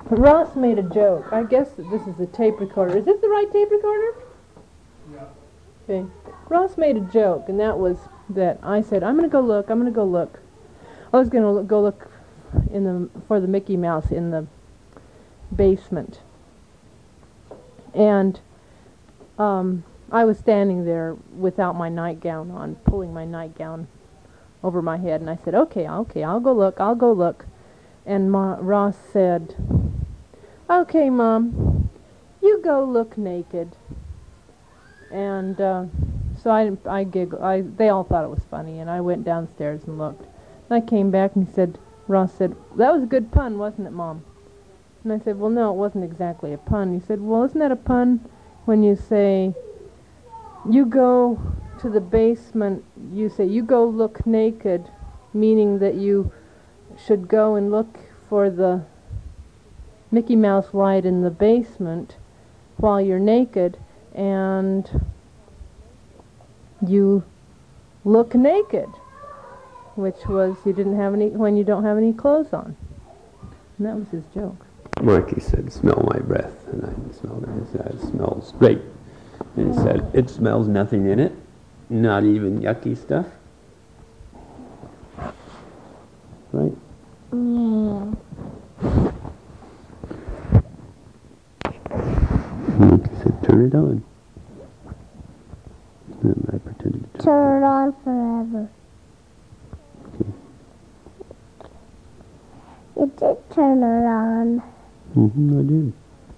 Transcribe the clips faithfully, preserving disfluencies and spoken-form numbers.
Ross made a joke. I guess that this is the tape recorder. Is this the right tape recorder? Yeah. Okay. Ross made a joke, and that was that I said, I'm going to go look, I'm going to go look. I was going to go look in the for the Mickey Mouse in the basement. And um, I was standing there without my nightgown on, pulling my nightgown over my head, and I said, okay, okay, I'll go look, I'll go look. And Ma Ross said, okay, Mom, you go look naked. And uh, so I, I giggled. I, they all thought it was funny, and I went downstairs and looked. And I came back, and he said, Ross said, that was a good pun, wasn't it, Mom? And I said, well, no, it wasn't exactly a pun. He said, well, isn't that a pun when you say, you go to the basement, you say, you go look naked, meaning that you should go and look for the Mickey Mouse light in the basement while you're naked, and you look naked, which was you didn't have any when you don't have any clothes on. And that was his joke. Marky said, smell my breath, and I smelled it. He said, it smells great. And he said, it smells nothing in it, not even yucky stuff. Right? Yeah. Marky said, turn it on. And I pretended to turn, Turn it on forever. Okay. You did turn it on. Mm-hmm, I did.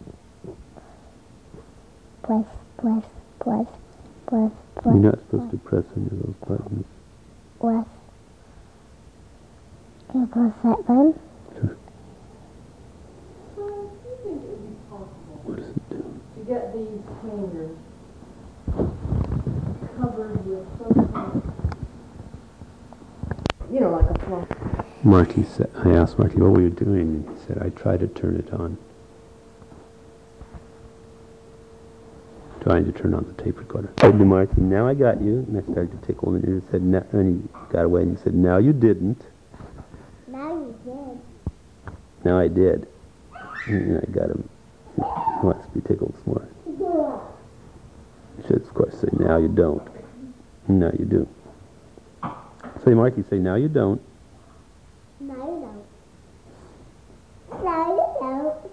Press, press, press, press, press. You're not supposed to press any of those buttons. Press. Can you press that button? Sure. What does it do? To get these hangers covered with something, you know, like a fluff. Marky said, I asked Marky, what were you doing? And he said, I tried to turn it on. Trying to turn on the tape recorder. I said to Marky, now I got you. And I started to tickle him, and he said, no, and he got away, and he said, now you didn't. Now you did. Now I did. And I got him. He wants to be tickled some more. I should, of course, say, now you don't. Now you do. Say, Marky, say, now you don't. No, you don't. No, you don't.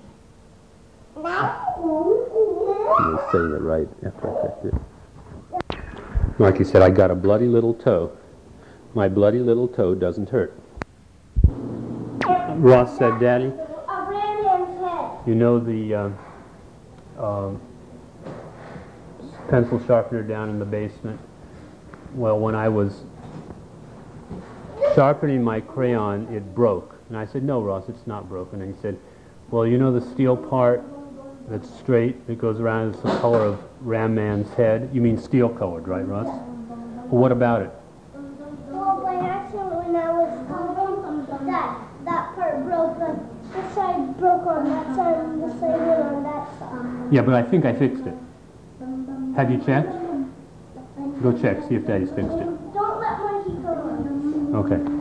No. I was saying it right after I corrected it. Marky said, I got a bloody little toe. My bloody little toe doesn't hurt. Ross said, Daddy, you know the uh, uh, pencil sharpener down in the basement? Well, when I was sharpening my crayon, it broke. And I said, no, Ross, it's not broken. And he said, well, you know the steel part that's straight, that goes around, it's the color of Ram Man's head? You mean steel colored, right, Ross? Well, what about it? Well, by accident, when I was coming, that, that part broke. The, this side broke on that side, and this side went on that side. Yeah, but I think I fixed it. Have you checked? Go check, see if Daddy's fixed it. Don't let Monkey go on. Okay.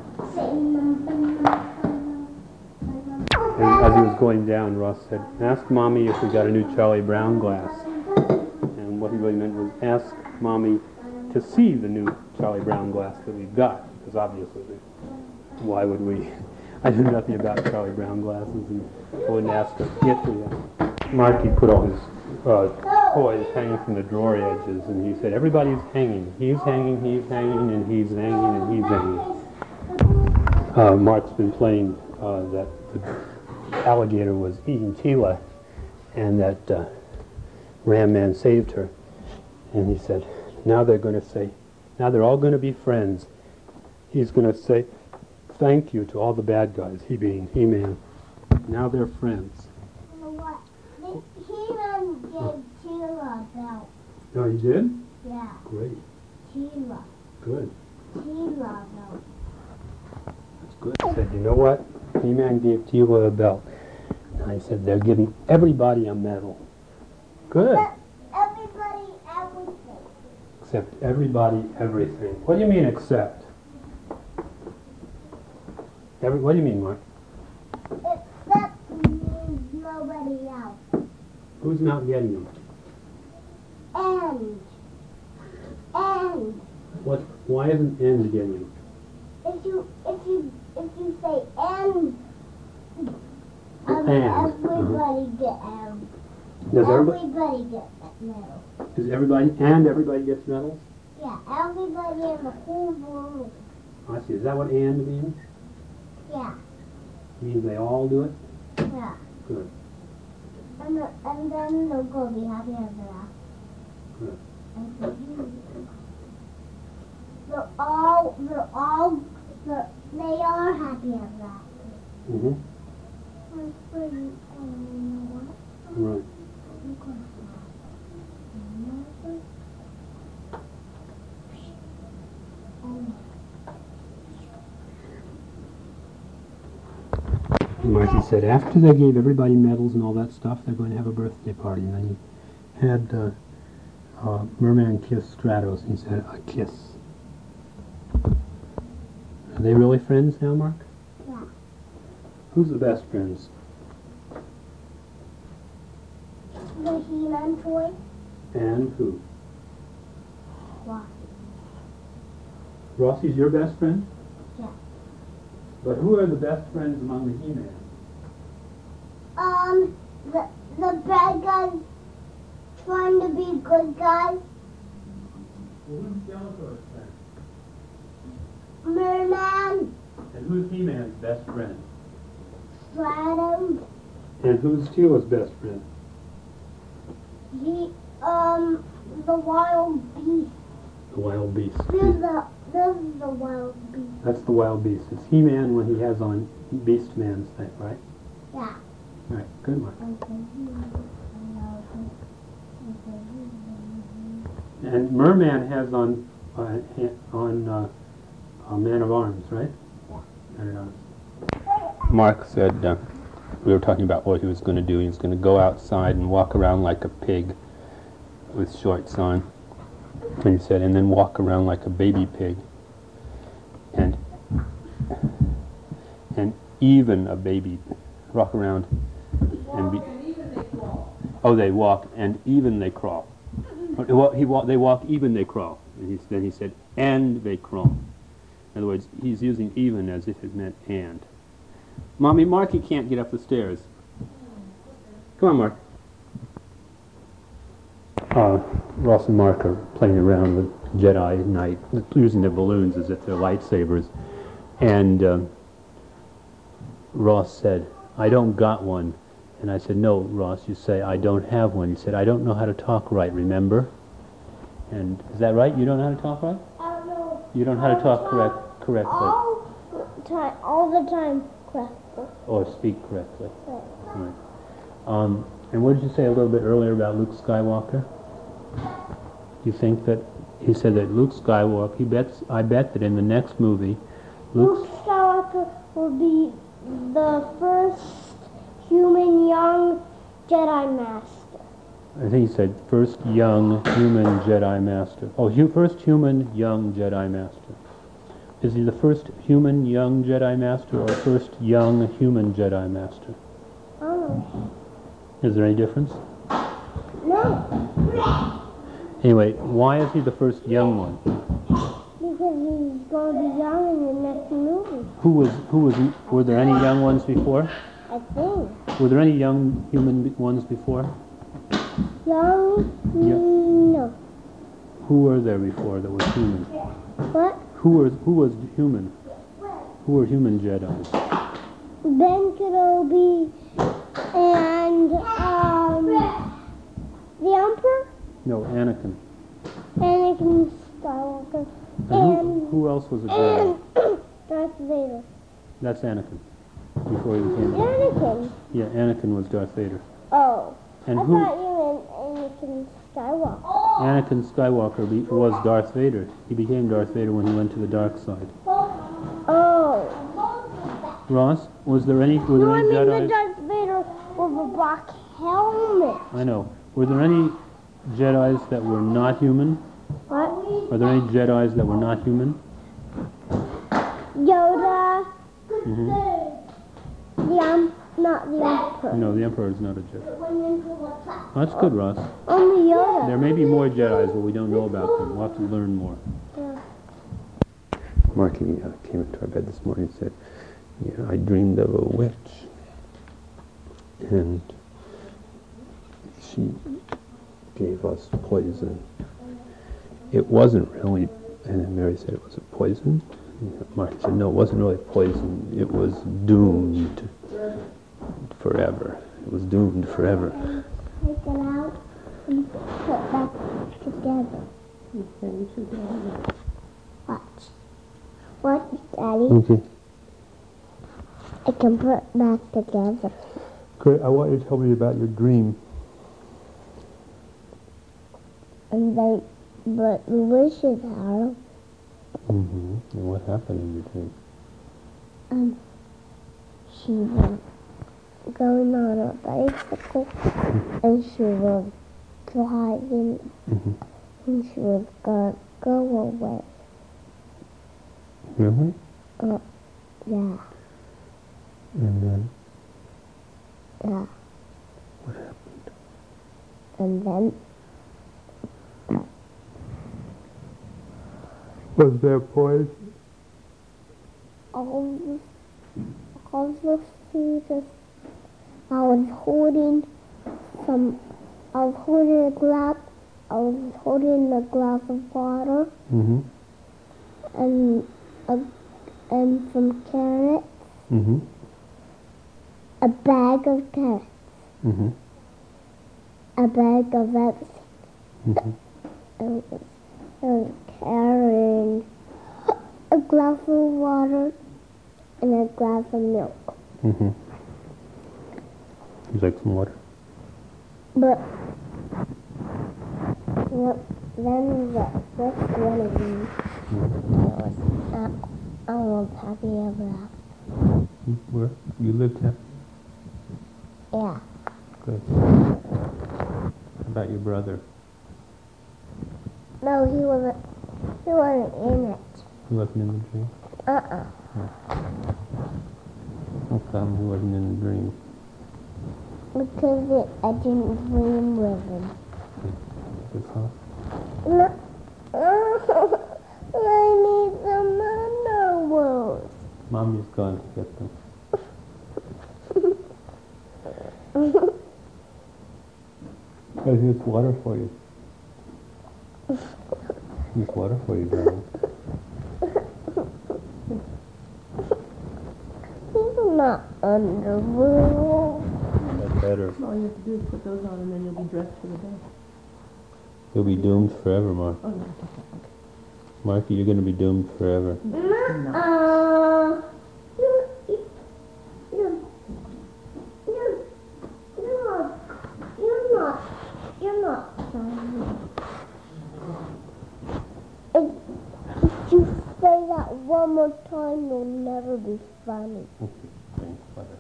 And as he was going down, Ross said, ask Mommy if we got a new Charlie Brown glass. And what he really meant was ask Mommy to see the new Charlie Brown glass that we've got. Because obviously, why would we? I knew nothing about Charlie Brown glasses, and I wouldn't ask her if we had. Marky put all his uh, toys hanging from the drawer edges, and he said, everybody's hanging. He's hanging, he's hanging, and he's hanging, and he's hanging. Uh, Mark's been playing uh, that the alligator was eating Tila, and that uh, Ram Man saved her. And he said, now they're going to say, now they're all going to be friends. He's going to say, thank you to all the bad guys, he being He-Man. Now they're friends. You know what? He-Man gave Tila a belt. Oh, he did? Yeah, Great. Tila. Good. Tila belt. That's good. I said, you know what? He-Man gave Tila a belt. And I said, they're giving everybody a medal. Good. Everybody, everything. Except everybody, everything. What do you mean, except? Every, what do you mean, Mark? Except Who's not getting them? And. And. What? Why isn't N getting them? If you if you if you say and, um, And. everybody get um, Does everybody? everybody get that medal. Does everybody? And everybody gets medals? Yeah, everybody in the whole world. I see. Is that what and means? Yeah, Means they all do it? yeah. Good. And the, and then they'll go be happy ever after. Good. And so you- They're all they're all they're, they are happy ever after. Mm-hmm. That's pretty. Um, Right. Marcy said after they gave everybody medals and all that stuff, they're going to have a birthday party. And then he had uh, uh, Merman kiss Stratos, and he said, a kiss. Are they really friends now, Mark? Yeah. Who's the best friends? The He-Man toy. And who? Why? Rossi's your best friend? Yeah. But who are the best friends among the He-Man? Um, the the bad guys trying to be good guys. Well, who's Skeletor's friend? Merman, And who's He-Man's best friend? Stratum. And who's Teela's best friend? He um the wild beast. The Wild Beast. This is the this is the wild beast. That's the Wild Beast. It's He-Man when he has on Beast Man's thing, right? Yeah. Right. Good, Mark. And Merman has on uh, ha- on uh, uh, Man of Arms, right? Yeah. Man of Arms. Mark said uh, we were talking about what he was going to do. He was going to go outside and walk around like a pig with shorts on. And he said, and then walk around like a baby pig. And and even a baby walk around and be. Oh, they walk and even they crawl. Well, he walk, they walk even they crawl. And he, then he said, and they crawl. In other words, he's using even as if it meant and. Mommy, Marky can't get up the stairs. Come on, Mark. Uh, Ross and Mark are playing around with Jedi Knight, using their balloons as if they're lightsabers. And uh, Ross said, I don't got one. And I said, no, Ross, you say, I don't have one. He said, I don't know how to talk right, remember? And is that right? You don't know how to talk right? I don't know. You don't know how to talk correct, correctly All the time, all the time, correctly. or speak correctly. Right. Right. Um, and what did you say a little bit earlier about Luke Skywalker? You think that he said that Luke Skywalker, he bets, I bet that in the next movie, Luke, Luke Skywalker will be the first human young Jedi Master. I think he said first young human Jedi Master. Oh, hu- first human young Jedi Master. Is he the first human young Jedi Master or first young human Jedi Master? Oh. Is there any difference? No. Anyway, why is he the first young one? Because he's going to be young in the next movie. Who was, who was, were there any young ones before? I think. Were there any young human be- ones before? Young? Yeah. No. Who were there before that was human? What? Who was, who was human? Who were human Jedi? Ben Kenobi and um the Emperor, No, Anakin. Anakin Skywalker, And who, and who else was a Jedi? and Darth Vader. That's Anakin. Before he became Jedi. Anakin. Yeah, Anakin was Darth Vader. Oh, And I who? thought you meant Anakin Skywalker. Anakin Skywalker be, was Darth Vader. He became Darth Vader when he went to the dark side. Oh. Ross, was there any? Were there No, I any mean the Jedi? Darth Vader with a black helmet. I know. Were there any Jedi's that were not human? What? Are there any Jedi's that were not human? Yoda, Mm-hmm. the um, not the Emperor. No, the Emperor is not a Jedi. It went into the cup. That's good, Ross. Only Yoda. There may be more Jedis, but we don't know about them. We'll have to learn more. Yeah. Marky uh, came into our bed this morning and said, yeah, I dreamed of a witch. And she gave us poison. It wasn't really, and then Mary said it was a poison. And Marky said, no, it wasn't really poison. It was doomed forever. It was doomed forever. Take it out and put back together. Watch. Watch, Daddy. Okay. I can put it back together. Great. I want you to tell me about your dream. And then, but the wishes are, Mm-hmm. And what happened in your dream? um, she was going on a bicycle, and she was driving, Mm-hmm. and she was gonna go away. Really? Uh, yeah, And then yeah. what happened? And then, Was there poison? all the, all the fetus, I was holding some, I was holding a glass, I was holding a glass of water, Mm-hmm. and a, and some carrots, Mm-hmm. a bag of carrots, Mm-hmm. a bag of everything. Mm-hmm. And was, I was carrying a glass of water and a glass of milk. Mm-hmm. Would you like some water? But yep, then the first one of these, I was not, I was happy ever after. Where? You lived here? Yeah. Good. How about your brother? No, he wasn't. He wasn't in it. He wasn't in the dream? Uh-uh. How come he wasn't in the dream? Because it, I didn't dream with him. Because? No. I need some underwear. Mommy's gone to get them. Oh, here's water for you. Here's water for you, darling. He's not underwear. That's better. All you have to do is put those on and then you'll be dressed for the day. You'll be doomed forever, Mark. Oh, no, okay. Marky, you're going to be doomed forever. Uh, you, you, you, you, you're not, you're not, you're not funny. If, if you say that one more time, you'll never be funny. Okay, thanks, Father.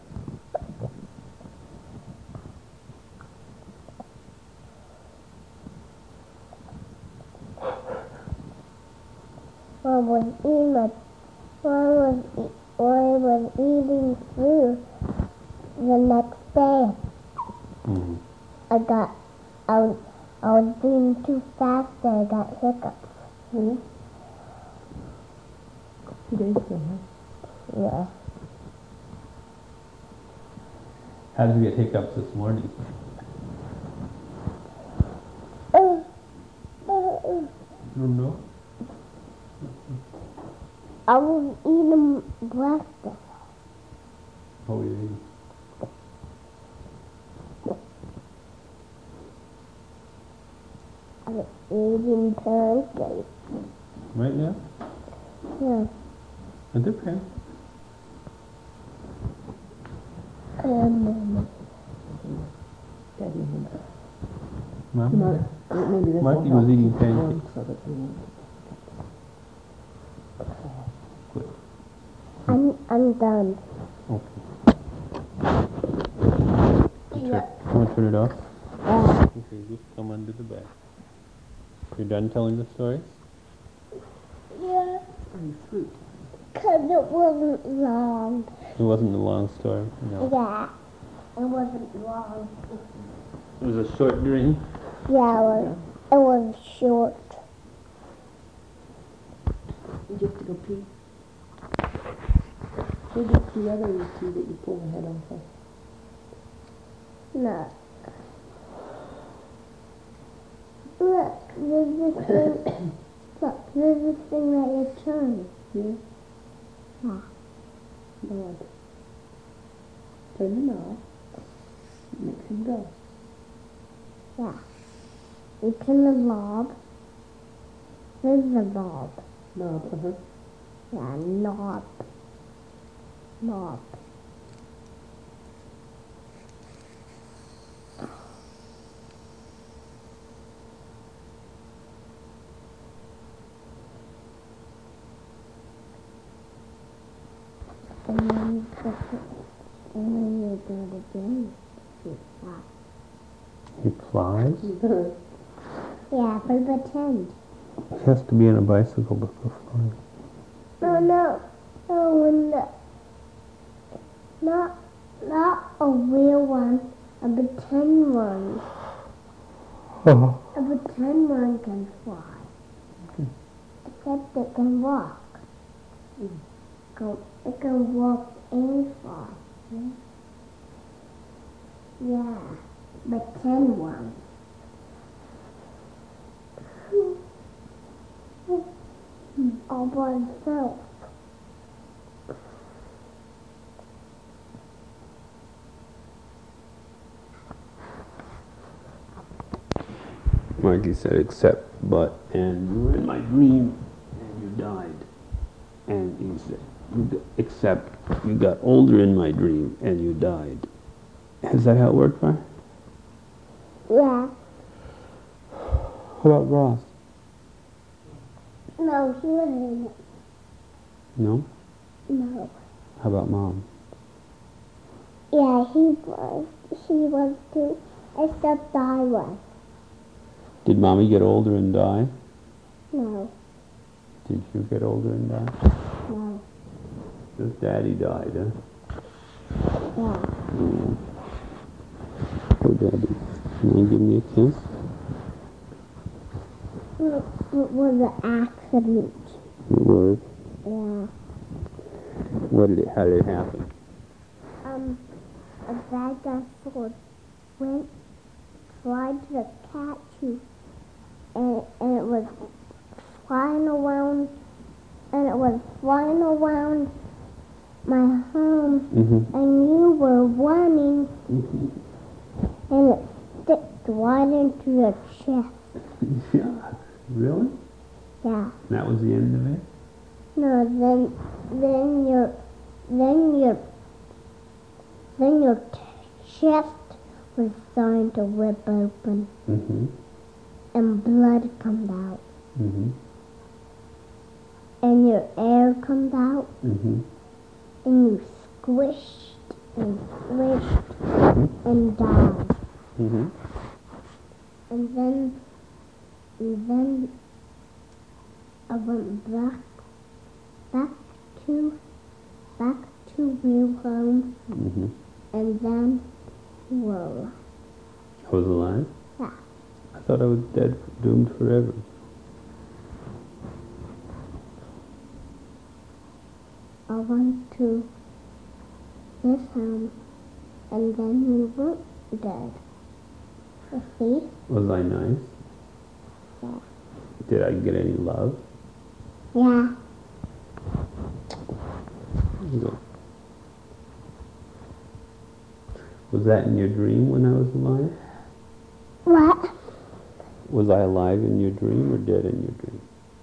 When I was eating my, when I was, eat, when I was eating food the next day, Mm-hmm. I got, I was, I was eating too fast and I got hiccups. Hmm? Two days ago, huh? Yeah. How did you get hiccups this morning? Uh, uh, uh. I don't know. I was eating breakfast. Oh, yeah. I was eating pancakes. Right now? Yeah. It depends. And um, Daddy, Mom? maybe this Marky will was help eating keep it warm pancakes. so that we won't- I'm, I'm done. Okay. You Yeah. turn, want to turn it off? Yeah. Okay, just come under the bed. You're done telling the story? Yeah. Any fruit. Because it wasn't long. It wasn't a long story. No. Yeah. It wasn't long. It was a short dream? Yeah, it was, it was short. Did you have to go pee? Who gets the other two that you pull the head off of? No. Look, there's this thing. Look, there's this thing that you turn. Yeah? Yeah. Knob. Turn the knob. Makes him go. Yeah. You turn the knob. There's the knob. Knob, uh-huh. Yeah, knob. Knob. And then you put it, and then you do it again. You fly. He flies? Yeah, for pretend. He has to be on a bicycle to go flying. No, no, no, when the, not, not a real one, a pretend one. Oh. A pretend one can fly. Except it can walk. Go, it can walk and fly. Yeah, pretend one. All by itself. Margie said, except, but, and you were in my dream, and you died. And he said, you got, except, you got older in my dream, and you died. Is that how it worked, right? Yeah. How about Ross? No, he wasn't in it. No? No. How about Mom? Yeah, he was. She was too. Except I was. Did Mommy get older and die? No. Did you get older and die? No. Just Daddy died, huh? Yeah. Mm. Oh, Daddy. Can you give me a kiss? It, it was an accident. It was. Yeah. What did it, how did it happen? Um, a bad guy sword went, tried to catch you, and, and it was flying around, and it was flying around my home, Mm-hmm. and you were running, Mm-hmm. and it sticked right into your chest. Yeah. Really? Yeah. That was the end of it? No, then, then your, then your, then your t- chest was starting to rip open, Mm-hmm. and blood comes out, Mm-hmm. and your air comes out, Mm-hmm. and you squished and squished Mm-hmm. and died. Mm-hmm. And then, and then I went back, back to, back to real home, Mm-hmm. and then, whoa. I was alive? Yeah. I thought I was dead, doomed forever. I went to this home, and then you weren't dead. You see? Was I nice? Yeah. Did I get any love? Yeah. No. Was that in your dream when I was alive? What? Was I alive in your dream or dead in your dream?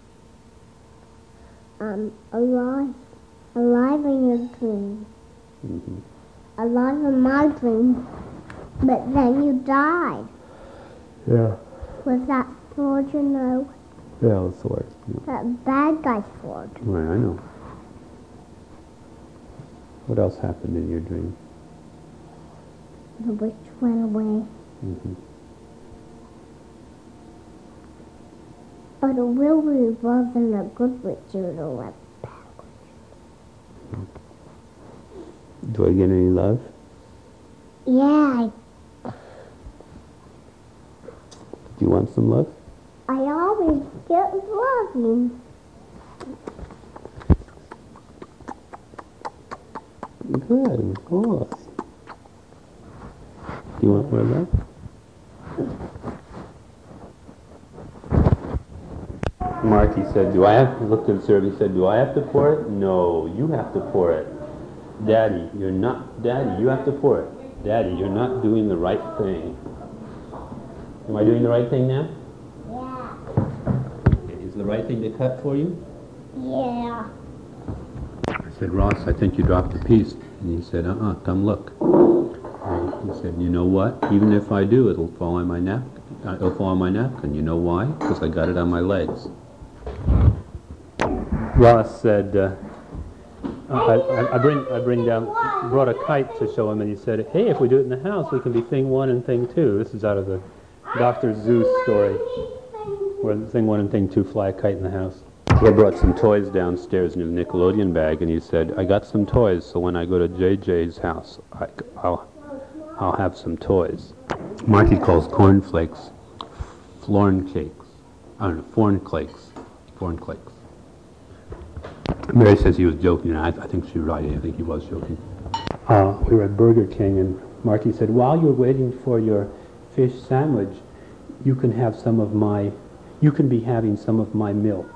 Um, alive. Alive in your dream. Mm-hmm. Alive in my dream. But then you died. Yeah. Was that sword, you know? Yeah, the sword. Yeah. That bad guy sword. Right, I know. What else happened in your dream? The witch went away. Mm-hmm. But it really wasn't a good witch, it was a bad witch. Do I get any love? Yeah, Do you want some love? I always get loving. Good boy. Do you want more love? Marky said, do I have, he looked at the syrup, he said, do I have to pour it? No, you have to pour it. Daddy, you're not, Daddy, you have to pour it. Daddy, you're not doing the right thing. Am I doing the right thing now? Yeah. Okay, is the right thing to cut for you? Yeah. I said, Ross, I think you dropped a piece. And he said, uh-uh, come look. And he said, you know what? Even if I do, it'll fall on my napkin. Uh, it'll fall on my napkin. You know why? Because I got it on my legs. Ross said, uh, I, I, I bring I bring down, brought a kite to show him, and he said, hey, if we do it in the house, we can be thing one and thing two. This is out of the Doctor Zeus story, where thing one and thing two fly a kite in the house. He brought some toys downstairs in his Nickelodeon bag, and he said, I got some toys, so when I go to J J's house, I, I'll, I'll have some toys. Marky calls cornflakes florn cakes. I don't know, foreign cakes. Foreign cakes. Mary says he was joking, and I, I think she's right. I think he was joking. Uh, we were at Burger King, and Marky said, while you're waiting for your fish sandwich, you can have some of my, you can be having some of my milk.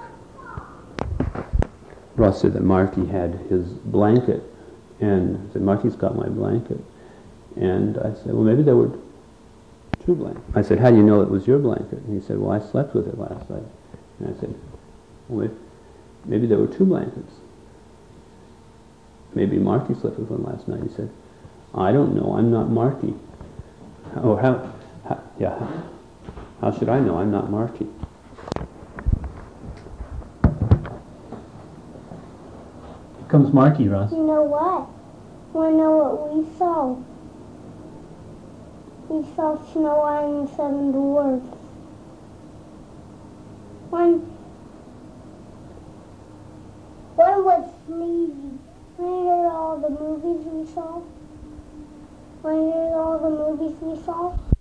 Ross said that Marky had his blanket, and I said, Marky's got my blanket. And I said, well, maybe there were two blankets. I said, how do you know it was your blanket? And he said, well, I slept with it last night. And I said, well, maybe there were two blankets. Maybe Marky slept with one last night. He said, I don't know, I'm not Marky. Or how, how yeah, how should I know? I'm not Marky. Here comes Marky, Ross. You know what? Want to know what we saw? We saw Snow White and the Seven Dwarfs. One, one was sneezy. Want to hear all the movies we saw? Want to hear all the movies we saw?